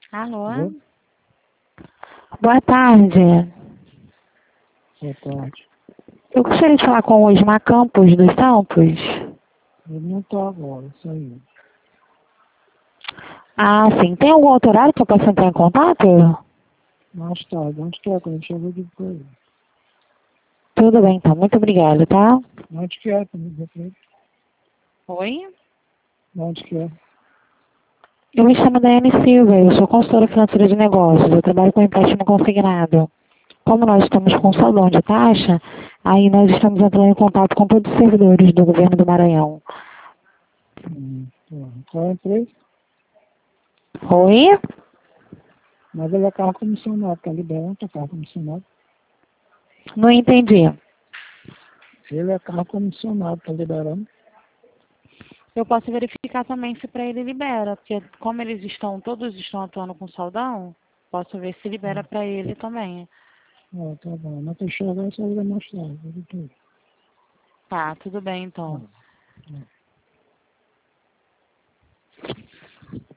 Alô? Alô? Boa tarde. Boa tarde. Eu gostaria de falar com o Osmar Campos dos Santos. Ele não está agora, saiu. Ah, sim. Tem algum outro horário que eu possa entrar em contato? Mais tarde, onde quer, quando chega eu digo para ele. Tudo bem, então. Muito obrigada, tá? Onde quer, também dizer para ele. Oi? Onde quer. Eu me chamo Daiane Silva, eu sou consultora financeira de negócios, eu trabalho com empréstimo consignado. Como nós estamos com saldão de taxa, aí nós estamos entrando em contato com todos os servidores do governo do Maranhão. Tá. Qual é a empresa? Oi? Mas ele é carro comissionado, tá liberando, tá carro comissionado. Não entendi. Ele é carro comissionado, tá liberando. Eu posso verificar também se para ele libera, porque como todos estão atuando com saldão, posso ver se libera para ele também. Ah, tá bom. Mas tem que chegar essa hora mais tarde. Eu digo. Tá, tudo bem então. Tá.